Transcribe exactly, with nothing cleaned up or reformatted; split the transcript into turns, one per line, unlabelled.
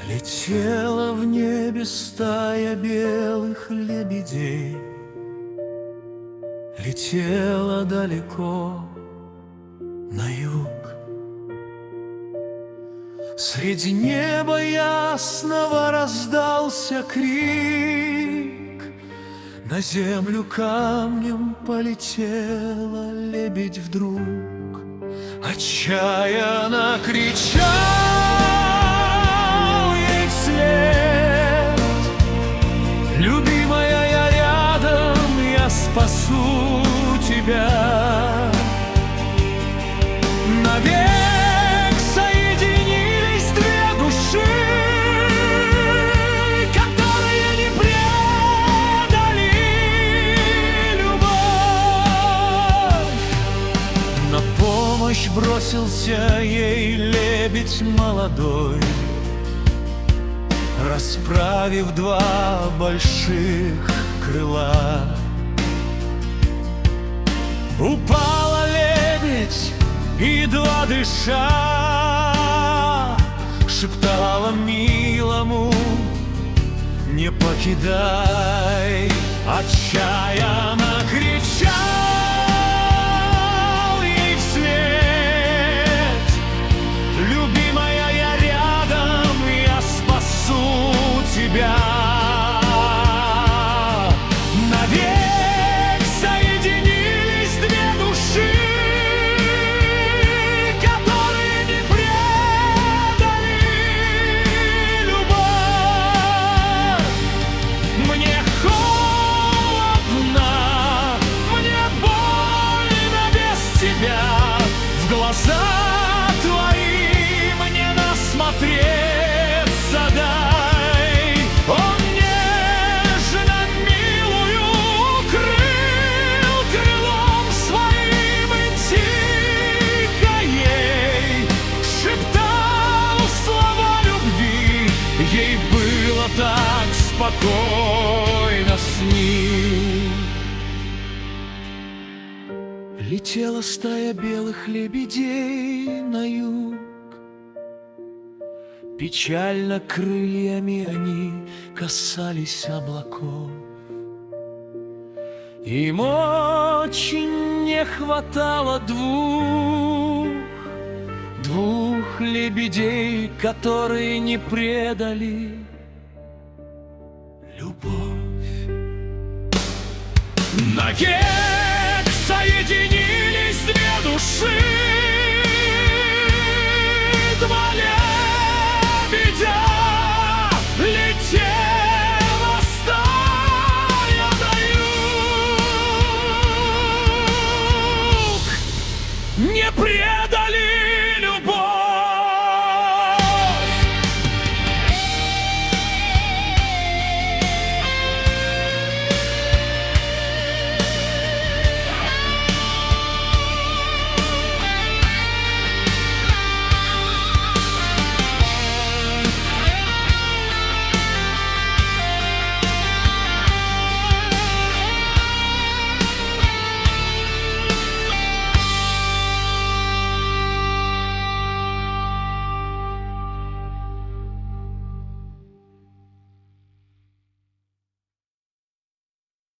Летела в небе стая белых лебедей, летела далеко на юг. Среди неба ясного раздался крик, на землю камнем полетела лебедь вдруг. Отчаянно кричал ей вслед: любимая, я рядом, я спасу тебя. Навек соединились две души, которые не предали любовь. На помощь бросился ей лебедь молодой, расправив два больших крыла. Упала лебедь, едва дыша, шептала милому: не покидай. Отчаянно кричал ей вслед: любимая, я рядом, я спасу тебя. Навек соединились две души, которые не предали любовь. Мне холодно, мне больно без тебя. В глаза твои мне насмотреться дай. Он нежно милую укрыл крылом своим и тихо ей шептал слова любви. Ей было так спокойно с ним. Летела стая белых лебедей на юг, печально крыльями они касались облаков. Им очень не хватало двух, двух лебедей, которые не предали любовь. Навек соединились две души,